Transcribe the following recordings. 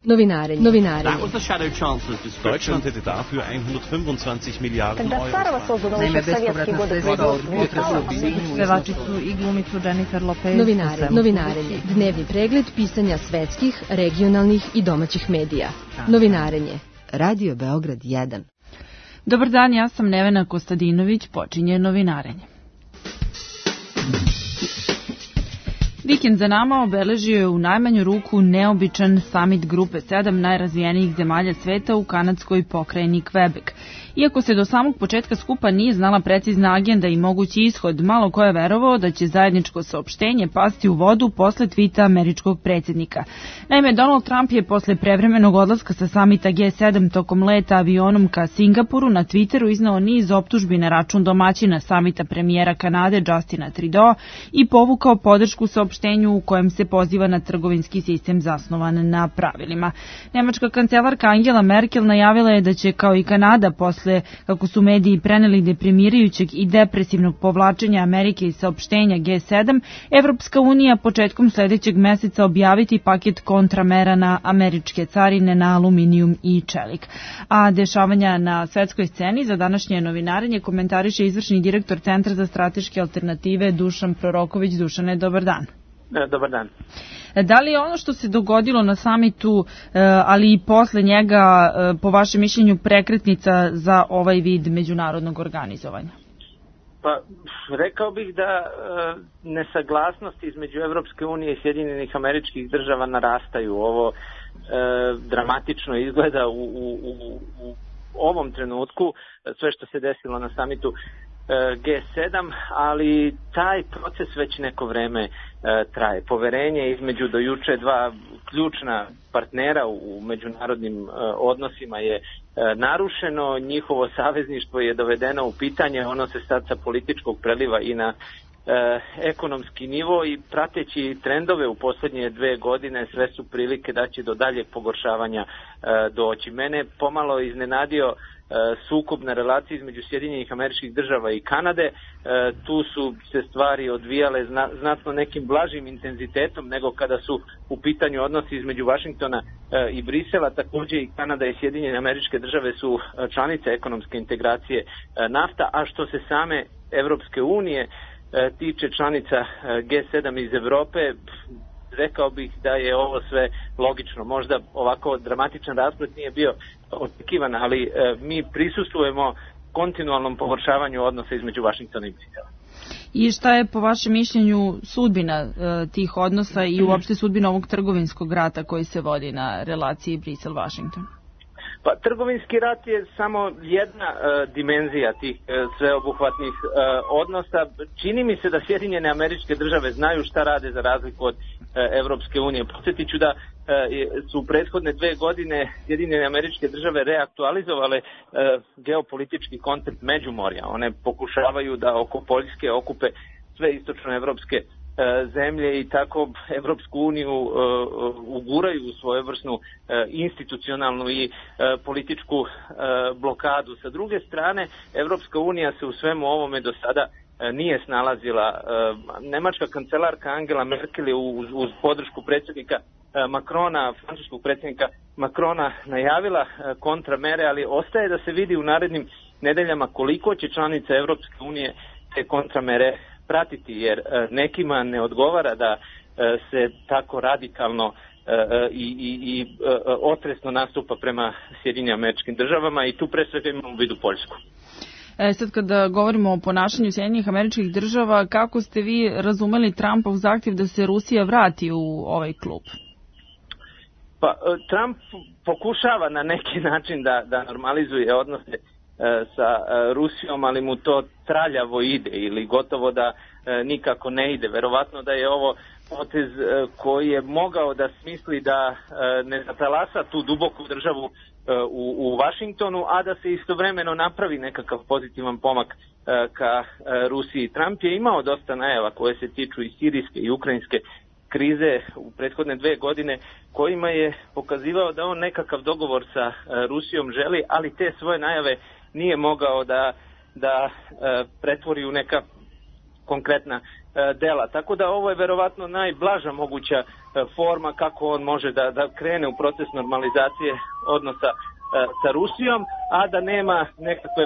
Novinarenje. Deutschland hätte dafür 125 Miliarden Euro. Naime, bespovratna sredstva od budžeta su objedinjuju. Pevačicu i glumicu Jennifer Lopez. Novinarenje. Dnevni pregled pisanja svetskih, regionalnih i domaćih medija. Novinarenje. Radio Beograd 1. Dobar dan, ja sam Nevena Kostadinović, počinje Novinarenje. Vikend za nama obeležio je u najmanju ruku neobičan samit Grupe 7 najrazvijenijih zemalja sveta u kanadskoj pokrajini Quebec. Iako se do samog početka skupa nije znala precizna agenda i mogući ishod, malo ko je verovao da će zajedničko saopštenje pasti u vodu posle tvita američkog predsjednika. Naime, Donald Trump je posle prevremenog odlaska sa samita G7 tokom leta avionom ka Singapuru na Twitteru iznao niz optužbi na račun domaćina samita premijera Kanade Justina Trudeau i povukao podršku saopštenju u kojem se poziva na trgovinski sistem zasnovan na pravilima. Nemačka kancelarka Angela Merkel najavila je da će kao i Kanada posle kako su mediji preneli deprimirajućeg i depresivnog povlačenja Amerike iz saopštenja G7, Evropska unija početkom sledećeg meseca objaviti paket kontramera na američke carine na aluminijum i čelik. A dešavanja na svetskoj sceni za današnje novinarenje komentariše izvršni direktor Centra za strateške alternative Dušan Proroković. Dušane, dobar dan. Dobar dan. Da li je ono što se dogodilo na samitu, ali i posle njega, po vašem mišljenju, prekretnica za ovaj vid međunarodnog organizovanja? Pa, rekao bih da nesaglasnosti između Evropske unije i Sjedinjenih Američkih Država narastaju. Ovo dramatično izgleda u ovom trenutku, sve što se desilo na samitu G7, ali taj proces već neko vreme traje. Poverenje između do juče dva ključna partnera u međunarodnim odnosima je narušeno, njihovo savezništvo je dovedeno u pitanje, ono se sad sa političkog preliva i na ekonomski nivo i prateći trendove u posljednje 2 godine sve su prilike da će do daljeg pogoršavanja doći. Mene pomalo iznenadio sukob na relaciji između Sjedinjenih Američkih Država i Kanade. Tu su se stvari odvijale znatno nekim blažim intenzitetom nego kada su u pitanju odnosi između Vašingtona i Brisela. Također i Kanada i Sjedinjene Američke Države su članice ekonomske integracije NAFTA, a što se same Evropske unije tiče članica G7 iz Evrope, rekao bih da je ovo sve logično. Možda ovako dramatičan rasplet nije bio očekivan, ali mi prisustvujemo kontinualnom pogoršavanju odnosa između Vašingtona i Brisela. I šta je po vašem mišljenju sudbina tih odnosa i uopšte sudbina ovog trgovinskog rata koji se vodi na relaciji Brisel-Vašington? Pa, trgovinski rat je samo jedna dimenzija tih sveobuhvatnih odnosa. Čini mi se da Sjedinjene Američke Države znaju šta rade za razliku od Evropske unije. Podsjetit ću da su u prethodne 2 godine Sjedinjene Američke Države reaktualizovale geopolitički koncept Međumorja. One pokušavaju da oko Poljske okupe sve istočnoevropske zemlje i tako Evropsku uniju uguraju u svojevrsnu institucionalnu i političku blokadu. Sa druge strane, Evropska unija se u svemu ovome do sada nije snalazila. Nemačka kancelarka Angela Merkel je uz podršku predsjednika Macrona, francuskog predsjednika Macrona, najavila kontramere, ali ostaje da se vidi u narednim nedeljama koliko će članica Evropske unije te kontramere pratiti, jer nekima ne odgovara da se tako radikalno i otresno nastupa prema Sjedinjenim Američkim Državama i tu pre svega imamo u vidu Poljsku. Sad kada govorimo o ponašanju Sjedinjenih Američkih Država, kako ste vi razumeli Trumpov zahtjev da se Rusija vrati u ovaj klub? Pa, Trump pokušava na neki način da normalizuje odnose sa Rusijom, ali mu to traljavo ide ili gotovo da nikako ne ide. Verovatno da je ovo potez koji je mogao da smisli da ne zatalasa tu duboku državu u Vašingtonu, a da se istovremeno napravi nekakav pozitivan pomak ka Rusiji. Trump je imao dosta najava koje se tiču i sirijske i ukrajinske krize u prethodne 2 godine, kojima je pokazivao da on nekakav dogovor sa Rusijom želi, ali te svoje najave nije mogao da pretvori u neka konkretna dela. Tako da ovo je verovatno najblaža moguća forma kako on može da krene u proces normalizacije odnosa sa Rusijom, a da nema nekakve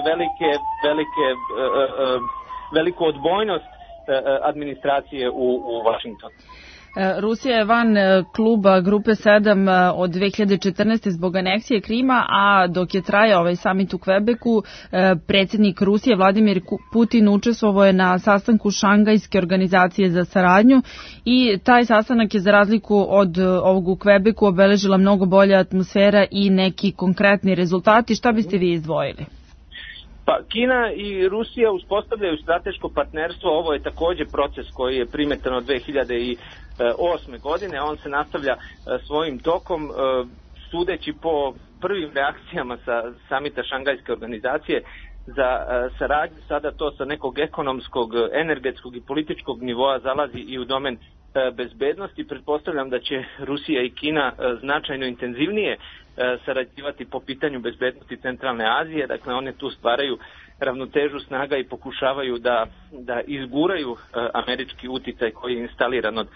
veliku odbojnost administracije u Vašingtonu. Rusija je van kluba Grupe 7 od 2014. zbog aneksije Krima, a dok je trajao ovaj samit u Kvebeku, predsjednik Rusije Vladimir Putin učestvovao je na sastanku Šangajske organizacije za saradnju i taj sastanak je za razliku od ovog u Kvebeku obeležila mnogo bolja atmosfera i neki konkretni rezultati. Šta biste vi izdvojili? Pa Kina i Rusija uspostavljaju strateško partnerstvo, ovo je također proces koji je primetan od 2008. godine, on se nastavlja svojim tokom, sudeći po prvim reakcijama sa samita Šangajske organizacije za saradnju, sada to sa nekog ekonomskog, energetskog i političkog nivoa zalazi i u domen bezbednosti. Pretpostavljam da će Rusija i Kina značajno intenzivnije sarađivati po pitanju bezbednosti Centralne Azije, dakle one tu stvaraju ravnotežu snaga i pokušavaju da izguraju američki uticaj koji je instaliran od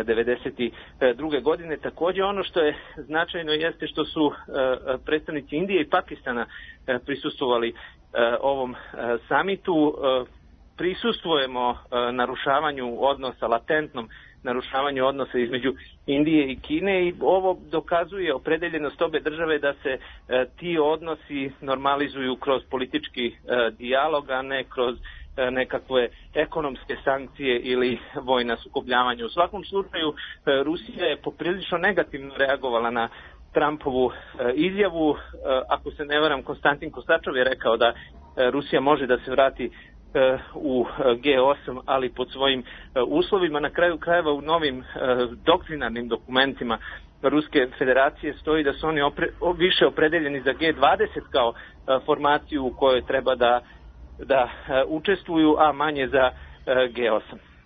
1992. godine. Također ono što je značajno jeste što su predstavnici Indije i Pakistana prisustvovali ovom samitu. Prisustvujemo narušavanju odnosa, latentnom narušavanju odnosa između Indije i Kine i ovo dokazuje opredeljenost obe države da se ti odnosi normalizuju kroz politički dijalog, a ne kroz nekakve ekonomske sankcije ili vojna sukobljavanja. U svakom slučaju Rusija je poprilično negativno reagovala na Trumpovu izjavu. Ako se ne varam, Konstantin Kosačov je rekao da Rusija može da se vrati u G8, ali pod svojim uslovima. Na kraju krajeva u novim doktrinarnim dokumentima Ruske federacije stoji da su oni više opredeljeni za G20 kao formaciju u kojoj treba da učestvuju, a manje za G8.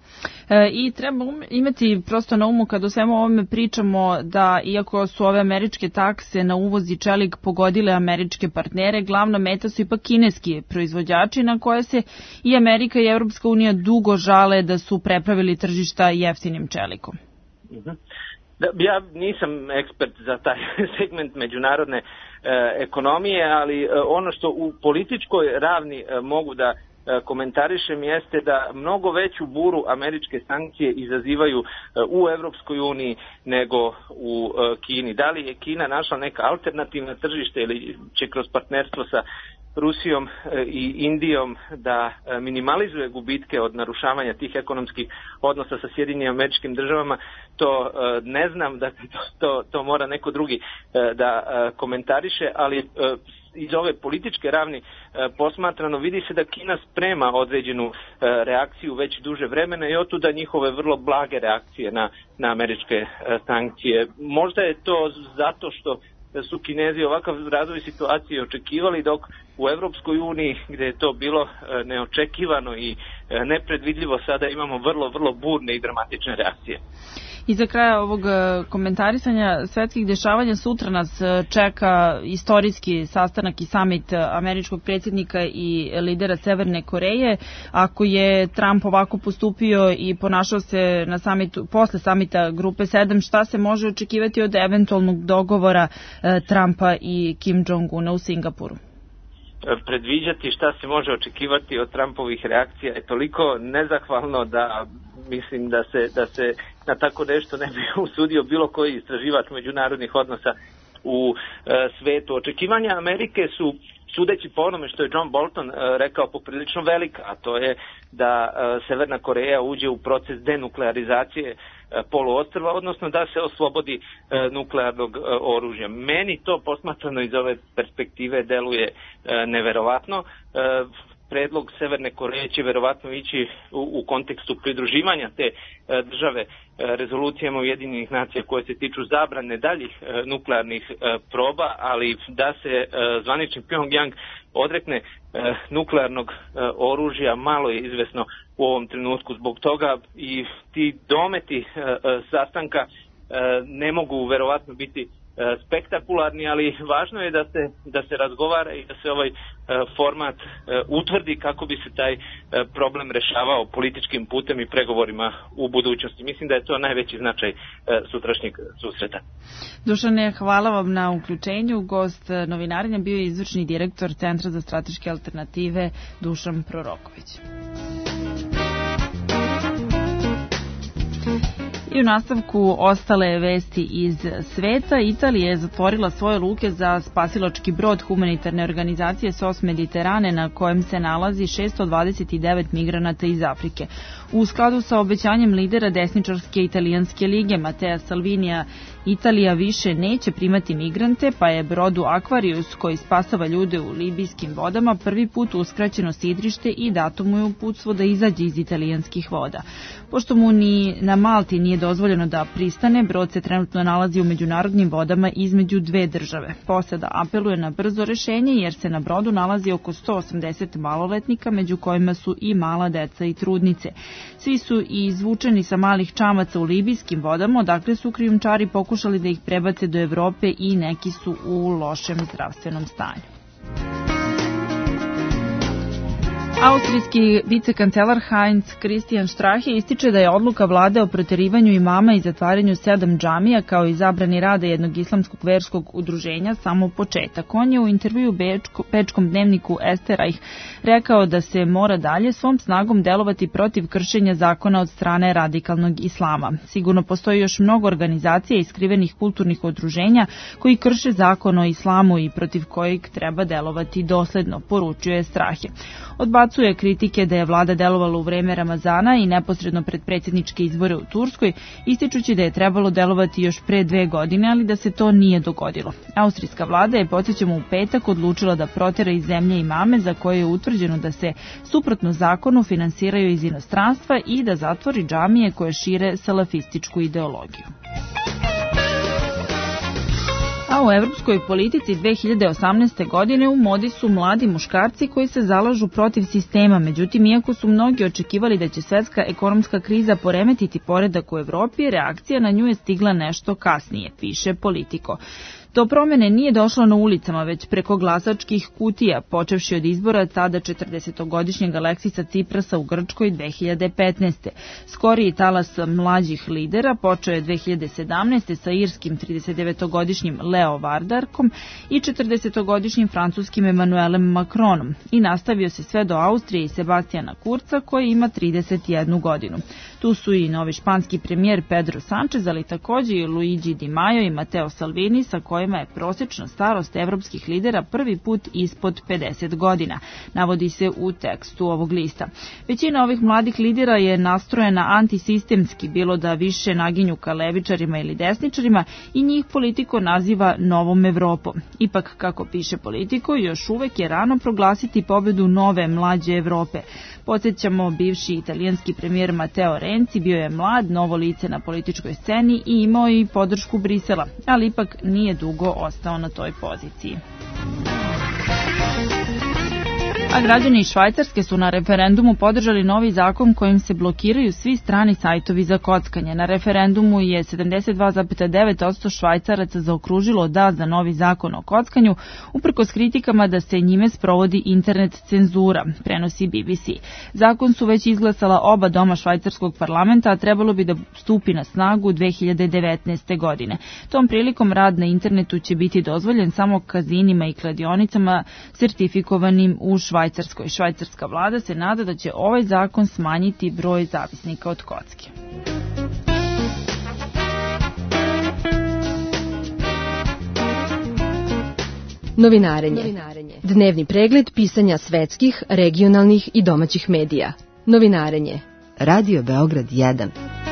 I treba imati prosto na umu kad o svemu ovome pričamo da iako su ove američke takse na uvoz i čelik pogodile američke partnere, glavna meta su ipak kineski proizvođači na koje se i Amerika i Evropska unija dugo žale da su prepravili tržišta jeftinim čelikom. Ja nisam ekspert za taj segment međunarodne ekonomije, ali ono što u političkoj ravni mogu da komentarišem jeste da mnogo veću buru američke sankcije izazivaju u Evropskoj uniji nego u Kini. Da li je Kina našla neka alternativna tržište ili će kroz partnerstvo sa Rusijom i Indijom da minimalizuje gubitke od narušavanja tih ekonomskih odnosa sa Sjedinjenim Američkim Državama, to ne znam, da to mora neko drugi da komentariše, ali iz ove političke ravni posmatrano vidi se da Kina sprema određenu reakciju već duže vremena i otuda njihove vrlo blage reakcije na američke sankcije. Možda je to zato što su Kinezi ovakav razvoj situacije očekivali, dok u Evropskoj uniji, gdje je to bilo neočekivano i nepredvidljivo, sada imamo vrlo, vrlo burne i dramatične reakcije. I za kraja ovog komentarisanja svetskih dešavanja sutra nas čeka istorijski sastanak i samit američkog predsjednika i lidera Severne Koreje. Ako je Trump ovako postupio i ponašao se na samitu, posle samita Grupe 7, šta se može očekivati od eventualnog dogovora Trumpa i Kim Jong-una u Singapuru? Predviđati šta se može očekivati od Trumpovih reakcija je toliko nezahvalno da mislim da se na tako nešto ne bi usudio bilo koji istraživač međunarodnih odnosa u svetu. Očekivanja Amerike su, sudeći po onome što je John Bolton rekao, poprilično velika, a to je da Severna Koreja uđe u proces denuklearizacije poluostrva, odnosno da se oslobodi nuklearnog oružja. Meni to posmatrano iz ove perspektive deluje neverovatno. Predlog Severne Koreje će verovatno ići u kontekstu pridruživanja te države rezolucijama Ujedinjenih nacija koje se tiču zabrane daljih nuklearnih proba, ali da se zvanični Pyongyang odrekne nuklearnog oružja malo je izvesno u ovom trenutku. Zbog toga i ti dometi sastanka ne mogu verovatno biti spektakularni, ali važno je da se razgovara i da se ovaj format utvrdi kako bi se taj problem rešavao političkim putem i pregovorima u budućnosti. Mislim da je to najveći značaj sutrašnjeg susreta. Dušane, hvala vam na uključenju. Gost novinarenja bio je izvršni direktor Centra za strateške alternative Dušan Proroković. I u nastavku ostale vesti iz sveta. Italija je zatvorila svoje luke za spasilački brod humanitarne organizacije SOS Mediterane na kojem se nalazi 629 migranata iz Afrike. U skladu sa obećanjem lidera desničarske italijanske lige Matteo Salvinija, Italija više neće primati migrante, pa je brodu Aquarius, koji spasava ljude u libijskim vodama, prvi put uskraćeno sidrište i dato mu je uputstvo da izađe iz italijanskih voda. Pošto mu ni na Malti nije dozvoljeno da pristane, brod se trenutno nalazi u međunarodnim vodama između dve države. Posada apeluje na brzo rešenje jer se na brodu nalazi oko 180 maloletnika, među kojima su i mala deca i trudnice. Svi su izvučeni sa malih čamaca u libijskim vodama, odakle su krijumčari pokušali da ih prebace do Evrope i neki su u lošem zdravstvenom stanju. Austrijski vicekancelar Heinz Christian Strache ističe da je odluka vlade o proterivanju imama i zatvaranju 7 džamija kao i zabrani rada jednog islamskog verskog udruženja samo početak. On je u intervju bečkom dnevniku Österreich rekao da se mora dalje svom snagom delovati protiv kršenja zakona od strane radikalnog islama. Sigurno postoji još mnogo organizacija i skrivenih kulturnih udruženja koji krše zakon o islamu i protiv kojeg treba delovati dosledno, poručuje Strache. Odbacuje kritike da je vlada delovala u vreme Ramazana i neposredno pred predsjedničke izbore u Turskoj, ističući da je trebalo delovati još pre 2 godine, ali da se to nije dogodilo. Austrijska vlada je, podsjećamo, u petak odlučila da protera iz zemlje imame za koje je utvrđeno da se suprotno zakonu finansiraju iz inostranstva i da zatvori džamije koje šire salafističku ideologiju. A u evropskoj politici 2018. godine u modi su mladi muškarci koji se zalažu protiv sistema. Međutim, iako su mnogi očekivali da će svetska ekonomska kriza poremetiti poredak u Evropi, reakcija na nju je stigla nešto kasnije, piše Politico. Do promjene nije došlo na ulicama, već preko glasačkih kutija, počevši od izbora tada 40-godišnjeg Aleksisa Ciprasa u Grčkoj 2015. Skoriji talas mlađih lidera počeo je 2017. sa irskim 39-godišnjim Leo Vardarkom i 40-godišnjim francuskim Emmanuelem Macronom i nastavio se sve do Austrije i Sebastijana Kurza koji ima 31 godinu. Tu su i novi španski premijer Pedro Sanchez, ali također i Luigi Di Maio i Matteo Salvini sa kojima je prosječna starost evropskih lidera prvi put ispod 50 godina, navodi se u tekstu ovog lista. Većina ovih mladih lidera je nastrojena antisistemski, bilo da više naginju ka levičarima ili desničarima i njih Politico naziva novom Evropom. Ipak, kako piše Politico, još uvek je rano proglasiti pobedu nove mlađe Evrope. Podsjećamo, bivši italijanski premijer Matteo Renzi bio je mlad, novo lice na političkoj sceni i imao i podršku Brisela, ali ipak nije dugo ostao na toj poziciji. A građani iz Švajcarske su na referendumu podržali novi zakon kojim se blokiraju svi strani sajtovi za kockanje. Na referendumu je 72,9% Švajcaraca zaokružilo da za novi zakon o kockanju, uprkos kritikama da se njime sprovodi internet cenzura, prenosi BBC. Zakon su već izglasala oba doma švajcarskog parlamenta, a trebalo bi da stupi na snagu 2019. godine. Tom prilikom rad na internetu će biti dozvoljen samo kazinima i kladionicama sertifikovanim u Švajcarskoj. Švajcarska vlada se nada da će ovaj zakon smanjiti broj zavisnika od kocke. Novinarenje. Dnevni pregled pisanja svetskih, regionalnih i domaćih medija. Novinarenje. Radio Beograd 1.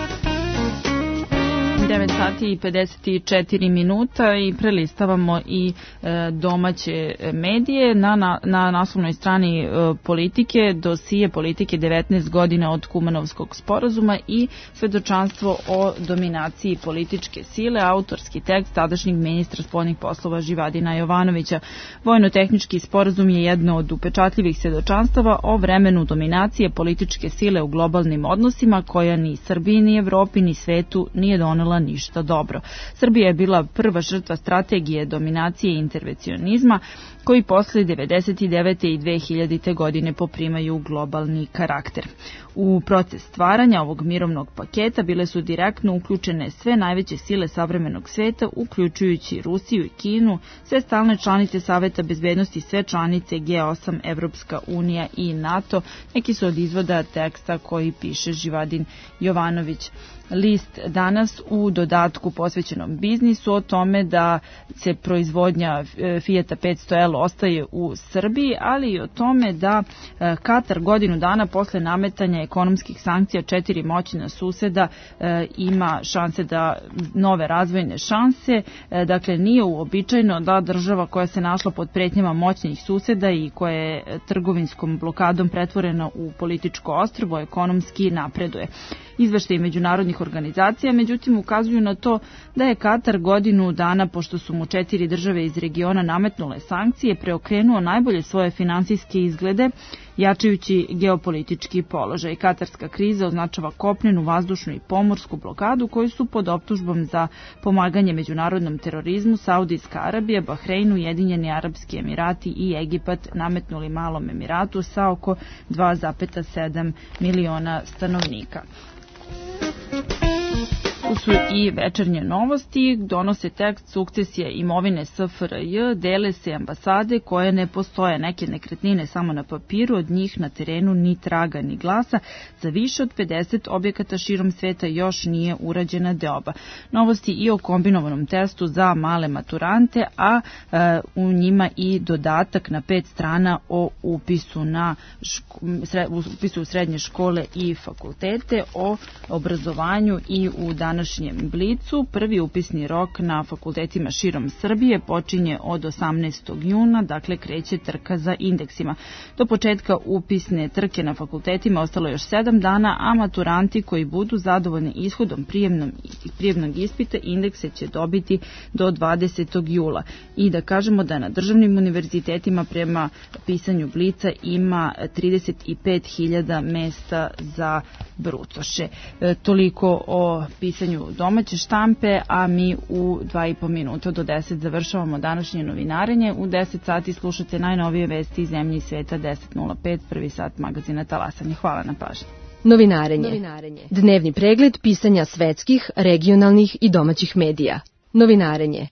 9 sati i 54 minuta i prelistavamo i domaće medije. Na naslovnoj strani Politike, dosije Politike 19 godina od Kumanovskog sporazuma i svedočanstvo o dominaciji političke sile, autorski tekst tadašnjeg ministra spoljnih poslova Živadina Jovanovića. Vojno-tehnički sporazum je jedno od upečatljivih svedočanstava o vremenu dominacije političke sile u globalnim odnosima koja ni Srbiji, ni Evropi, ni svetu nije donela donela ništa dobro. Srbija je bila prva žrtva strategije dominacije i intervencionizma koji posle 1999. i 2000. godine poprimaju globalni karakter. U proces stvaranja ovog mirovnog paketa bile su direktno uključene sve najveće sile savremenog sveta, uključujući Rusiju i Kinu, sve stalne članice Saveta bezbednosti, sve članice G8, Evropska unija i NATO. Neki su od izvoda teksta koji piše Živadin Jovanović. List danas u dodatku posvećenom biznisu o tome da se proizvodnja Fijata 500L ostaje u Srbiji, ali i o tome da Katar godinu dana posle nametanja ekonomskih sankcija 4 moćna suseda ima šanse da nove razvojne šanse. Dakle, nije uobičajeno da država koja se našla pod pretnjama moćnih suseda i koja je trgovinskom blokadom pretvorena u političko ostrvo ekonomski napreduje. Izveštaji međunarodnih organizacija, međutim, ukazuju na to da je Katar godinu dana, pošto su mu 4 države iz regiona nametnule sankcije, preokrenuo najbolje svoje finansijske izglede, jačajući geopolitički položaj. Katarska kriza označava kopnenu, vazdušnu i pomorsku blokadu koju su pod optužbom za pomaganje međunarodnom terorizmu Saudijska Arabija, Bahrein, Ujedinjeni Arapski Emirati i Egipat nametnuli malom Emiratu sa oko 2,7 miliona stanovnika. Tu su i večernje novosti, donose tekst sukcesije imovine SFRJ, dele se ambasade koje ne postoje, neke nekretnine samo na papiru, od njih na terenu ni traga ni glasa, za više od 50 objekata širom sveta još nije urađena deoba. Novosti i o kombinovanom testu za male maturante, a u njima i dodatak na 5 strana o upisu u srednje škole i fakultete, o obrazovanju i u današnjem Blicu. Prvi upisni rok na fakultetima širom Srbije počinje od 18. juna, dakle kreće trka za indeksima. Do početka upisne trke na fakultetima ostalo još 7 dana, a maturanti koji budu zadovoljni ishodom prijemnog ispita indekse će dobiti do 20. jula. I da kažemo da na državnim univerzitetima prema pisanju Blica ima 35.000 mesta za brucoše. Toliko o pisanju domaće štampe, a mi u 2,5 minuta do 10 završavamo današnje novinarenje. U 10 sati slušate najnovije vesti iz zemlje i sveta. 10:05, prvi sat magazina Talasanje. Hvala na pažnji. Novinarenje. Dnevni pregled pisanja svetskih, regionalnih i domaćih medija. Novinarenje.